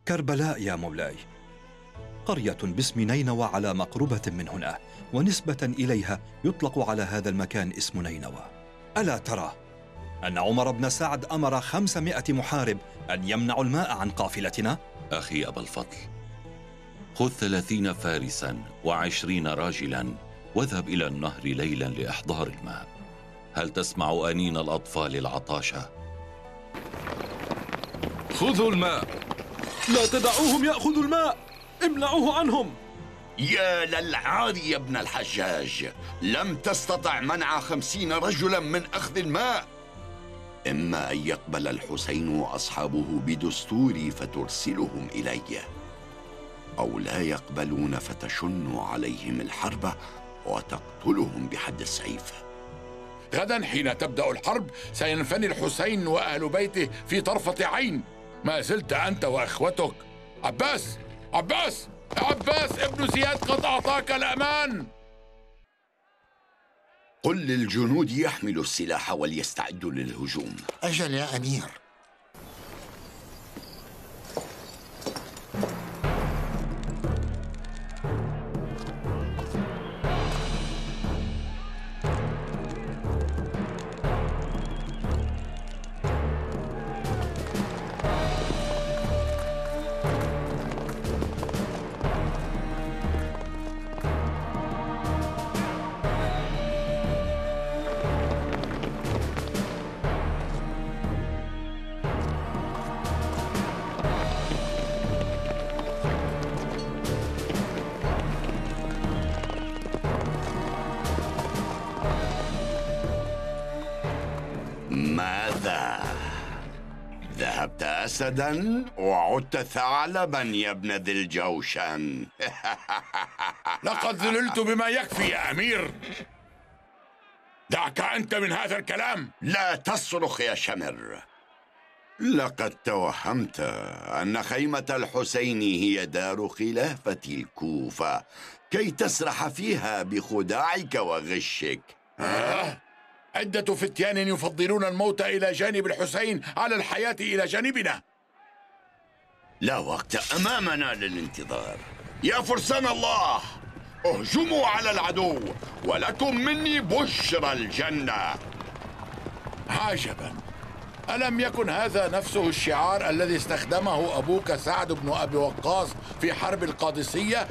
كربلاء يا مولاي، قرية باسم نينوى على مقربة من هنا، ونسبة إليها يطلق على هذا المكان اسم نينوى. ألا ترى أن عمر بن سعد أمر 500 محارب أن يمنعوا الماء عن قافلتنا؟ أخي أبا الفضل، خذ 30 فارسا و20 راجلا واذهب إلى النهر ليلا لإحضار الماء. هل تسمع أنين الأطفال العطاشة؟ خذوا الماء، لا تدعوهم يأخذوا الماء، امنعوه عنهم. يا للعار يا ابن الحجاج، لم تستطع منع 50 رجلا من أخذ الماء. إما أن يقبل الحسين وأصحابه بدستوري فترسلهم إلي، أو لا يقبلون فتشن عليهم الحرب وتقتلهم بحد السيف. غدا حين تبدأ الحرب سينفني الحسين وأهل بيته في طرفة عين. ما زلت أنت وأخوتك. عباس عباس عباس ابن زياد قد أعطاك الأمان. قل للجنود يحملوا السلاح وليستعدوا للهجوم. أجل يا أمير. ماذا؟ ذهبت أسداً وعدت ثعلباً يا ابن ذي الجوشن. لقد ذللت بما يكفي يا أمير. دعك أنت من هذا الكلام. لا تصرخ يا شمر. لقد توهمت أن خيمة الحسين هي دار خلافة الكوفة كي تسرح فيها بخداعك وغشك. عدة فتيان يفضلون الموت إلى جانب الحسين على الحياة إلى جانبنا. لا وقت أمامنا للانتظار. يا فرسان الله، اهجموا على العدو ولكم مني بشرى الجنة. عجبا، ألم يكن هذا نفسه الشعار الذي استخدمه أبوك سعد بن أبي وقاص في حرب القادسية؟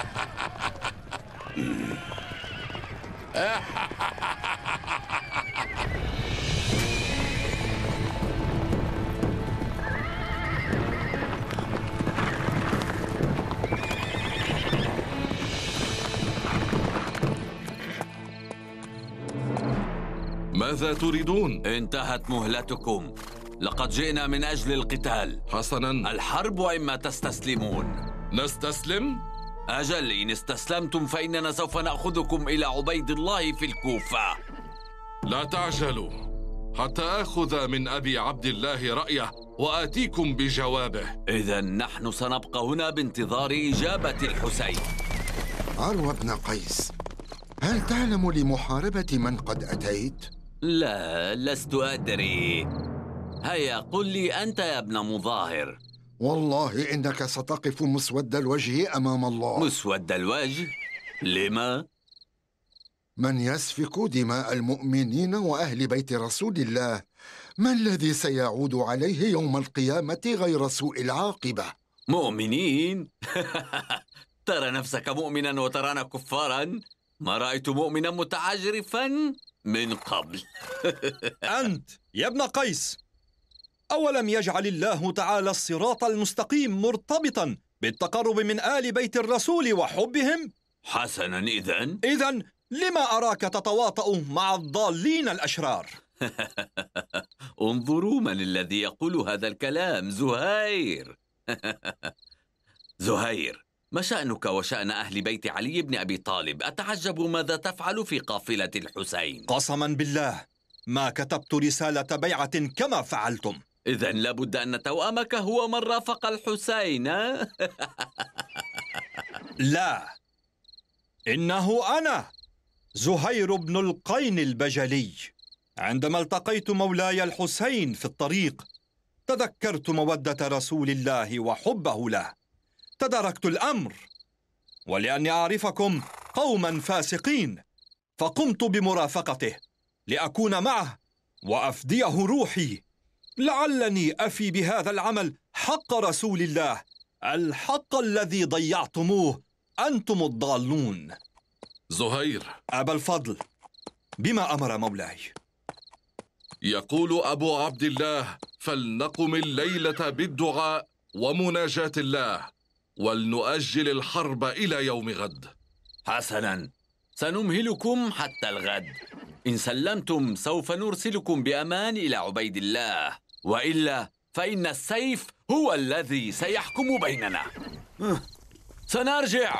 ماذا تريدون؟ انتهت مهلتكم، لقد جئنا من أجل القتال. حسناً، الحرب وإما تستسلمون. نستسلم؟ أجل، إن استسلمتم فإننا سوف نأخذكم إلى عبيد الله في الكوفة. لا تعجلوا حتى آخذ من أبي عبد الله رأيه وآتيكم بجوابه. إذن نحن سنبقى هنا بانتظار إجابة الحسين. عروة بن قيس، هل تعلم لمحاربة من قد أتيت؟ لا، لست أدري. هيا قل لي أنت يا ابن مظاهر. والله إنك ستقف مسود الوجه أمام الله. مسود الوجه؟ لما؟ من يسفك دماء المؤمنين وأهل بيت رسول الله، ما الذي سيعود عليه يوم القيامة غير سوء العاقبة؟ مؤمنين؟ ترى نفسك مؤمنا وترانا كفارا؟ ما رأيت مؤمنا متعجرفا من قبل. أنت يا ابن قيس، أولم يجعل الله تعالى الصراط المستقيم مرتبطا بالتقرب من آل بيت الرسول وحبهم؟ حسنا، إذن لما أراك تتواطؤ مع الضالين الأشرار؟ انظروا من الذي يقول هذا الكلام. زهير. زهير، ما شأنك وشأن أهل بيت علي بن أبي طالب؟ أتعجب ماذا تفعل في قافلة الحسين. قسما بالله ما كتبت رسالة بيعة كما فعلتم. إذن لابد أن توأمك هو من رافق الحسين. لا، إنه أنا زهير بن القين البجلي. عندما التقيت مولاي الحسين في الطريق تذكرت مودة رسول الله وحبه له، تداركت الأمر، ولأني أعرفكم قوما فاسقين فقمت بمرافقته لأكون معه وأفديه روحي، لعلني أفي بهذا العمل حق رسول الله، الحق الذي ضيعتموه أنتم الضالون. زهير، أبا الفضل، بما أمر مولاي؟ يقول أبو عبد الله: فلنقم الليلة بالدعاء ومناجاة الله، ولنؤجل الحرب إلى يوم غد. حسناً، سنمهلكم حتى الغد. إن سلمتم سوف نرسلكم بأمان إلى عبيد الله، وإلا فإن السيف هو الذي سيحكم بيننا. سنرجع.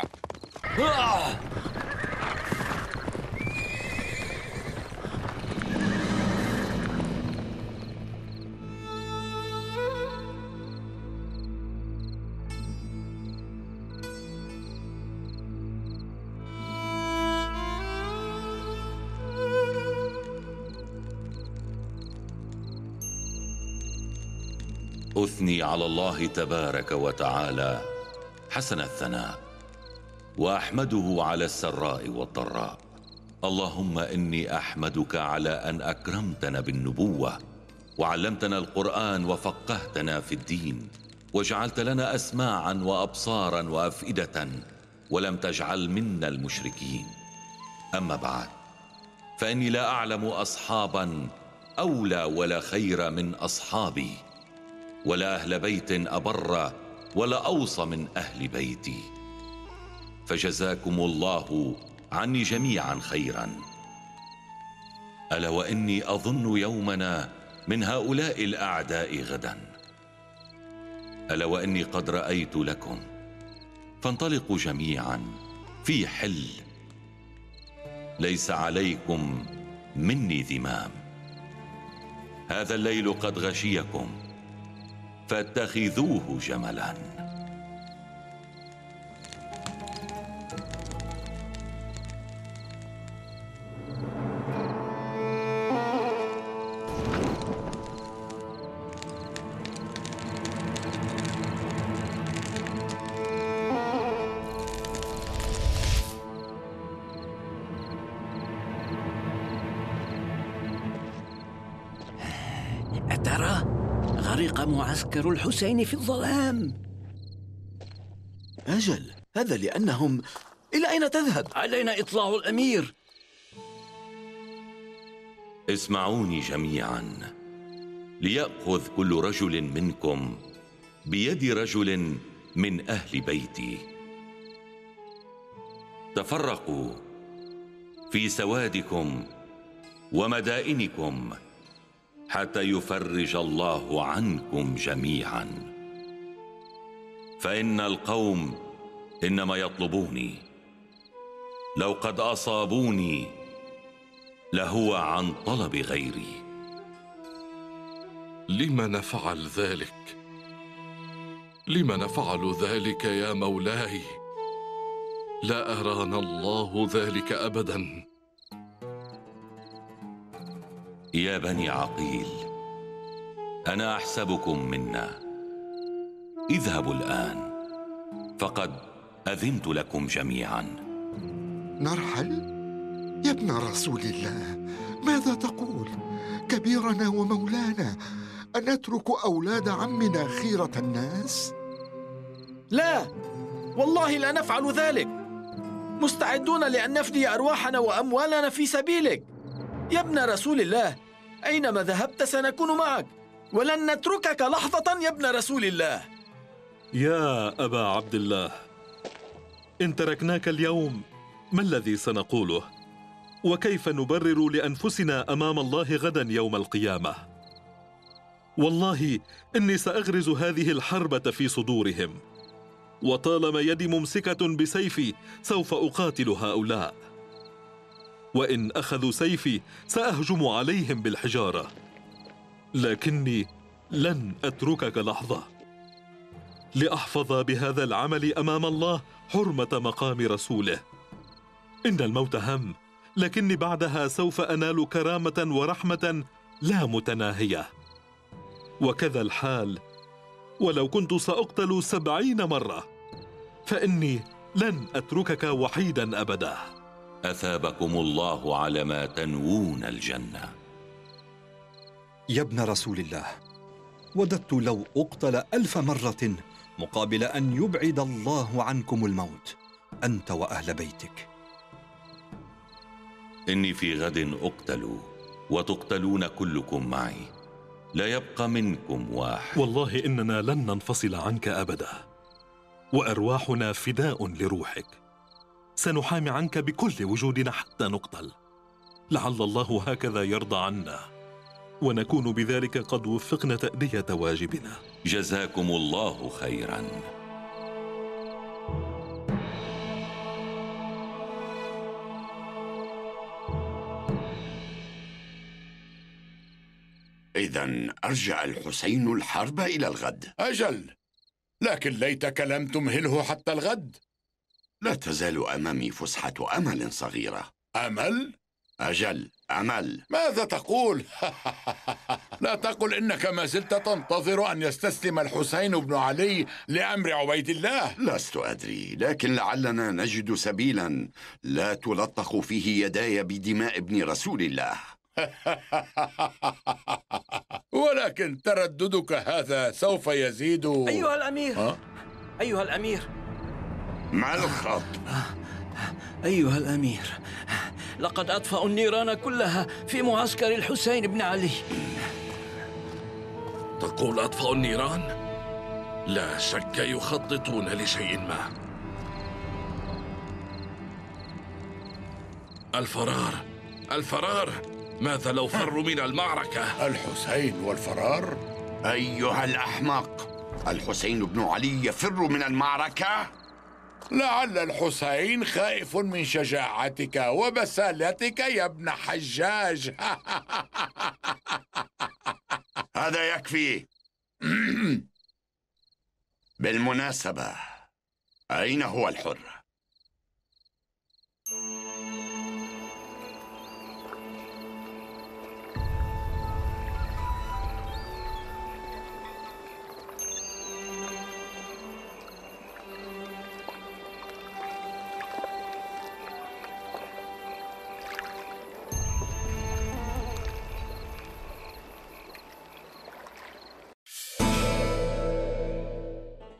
أثني على الله تبارك وتعالى حسن الثناء، وأحمده على السراء والضراء. اللهم إني أحمدك على أن أكرمتنا بالنبوة، وعلمتنا القرآن، وفقهتنا في الدين، وجعلت لنا أسماعا وأبصارا وأفئدة، ولم تجعل منا المشركين. أما بعد، فإني لا أعلم أصحابا أولى ولا خير من أصحابي، ولا أهل بيت أبر ولا أوصى من أهل بيتي، فجزاكم الله عني جميعا خيرا. ألا وإني أظن يومنا من هؤلاء الأعداء غدا. ألا وإني قد رأيت لكم، فانطلقوا جميعا في حل، ليس عليكم مني ذمام. هذا الليل قد غشيكم، فاتخذوه جملا. أترى؟ غرق معسكر الحسين في الظلام. أجل، هذا لأنهم... إلى أين تذهب؟ علينا إطلاع الأمير. اسمعوني جميعا، ليأخذ كل رجل منكم بيد رجل من أهل بيتي. تفرقوا في سوادكم ومدائنكم حتى يفرج الله عنكم جميعا، فإن القوم إنما يطلبوني، لو قد أصابوني لهو عن طلب غيري. لم نفعل ذلك؟ لم نفعل ذلك يا مولاي؟ لا أرانا الله ذلك أبدا. يا بني عقيل، أنا أحسبكم منا. اذهبوا الآن، فقد أذنت لكم جميعا. نرحل؟ يا ابن رسول الله، ماذا تقول؟ كبيرنا ومولانا، أن نترك أولاد عمنا خيرة الناس؟ لا، والله لا نفعل ذلك. مستعدون لأن نفدي أرواحنا وأموالنا في سبيلك. يا ابن رسول الله، أينما ذهبت سنكون معك، ولن نتركك لحظة يا ابن رسول الله. يا أبا عبد الله، إن تركناك اليوم ما الذي سنقوله؟ وكيف نبرر لأنفسنا أمام الله غدا يوم القيامة؟ والله إني سأغرز هذه الحربة في صدورهم، وطالما يدي ممسكة بسيفي سوف أقاتل هؤلاء، وإن أخذوا سيفي سأهجم عليهم بالحجارة، لكني لن أتركك لحظة لأحفظ بهذا العمل أمام الله حرمة مقام رسوله. إن الموت هم، لكني بعدها سوف أنال كرامة ورحمة لا متناهية. وكذا الحال ولو كنت سأقتل 70 مرة، فإني لن أتركك وحيدا أبدا. أثابكم الله على ما تنوون الجنة. يا ابن رسول الله، وددت لو أقتل 1000 مرة مقابل أن يبعد الله عنكم الموت، أنت وأهل بيتك. إني في غد أقتل وتقتلون كلكم معي، لا يبقى منكم واحد. والله إننا لن ننفصل عنك أبدا، وأرواحنا فداء لروحك. سنحامي عنك بكل وجودنا حتى نقتل، لعل الله هكذا يرضى عنا ونكون بذلك قد وفقنا تأدية واجبنا. جزاكم الله خيرا. إذن أرجع الحسين الحرب إلى الغد. أجل، لكن ليتك لم تمهله حتى الغد. لا تزال أمامي فسحة أمل صغيرة. أمل؟ أجل، أمل. ماذا تقول؟ لا تقل إنك ما زلت تنتظر أن يستسلم الحسين بن علي لأمر عبيد الله. لست أدري، لكن لعلنا نجد سبيلا لا تلطخ فيه يداي بدماء ابن رسول الله. ولكن ترددك هذا سوف يزيد. أيها الأمير، أيها الأمير، ما الخط؟ أيها الأمير، لقد أطفأوا النيران كلها في معسكر الحسين بن علي. تقول أطفأوا النيران؟ لا شك يخططون لشيء ما. الفرار، ماذا لو فروا من المعركة؟ الحسين والفرار؟ أيها الأحمق، الحسين بن علي يفر من المعركة؟ لعل الحسين خائف من شجاعتك وبسالتك يا ابن حجاج. هذا يكفي. بالمناسبة، أين هو الحر؟